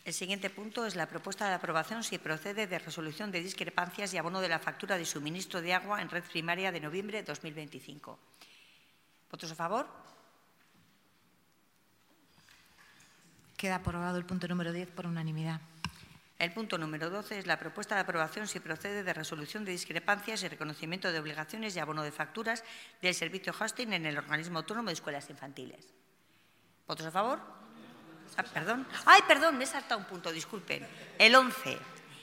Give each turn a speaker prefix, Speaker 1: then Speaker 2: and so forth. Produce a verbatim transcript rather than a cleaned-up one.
Speaker 1: El siguiente punto es la propuesta de aprobación, si procede, de resolución de discrepancias y abono de la factura de suministro de agua en red primaria de noviembre de dos mil veinticinco. ¿Votos a favor?
Speaker 2: Queda aprobado el punto número diez por unanimidad.
Speaker 1: El punto número doce es la propuesta de aprobación, si procede, de resolución de discrepancias y reconocimiento de obligaciones y abono de facturas del servicio hosting en el organismo autónomo de escuelas infantiles. ¿Votos a favor? Ah, perdón. ¡Ay, perdón! Me he saltado un punto, disculpen. El once.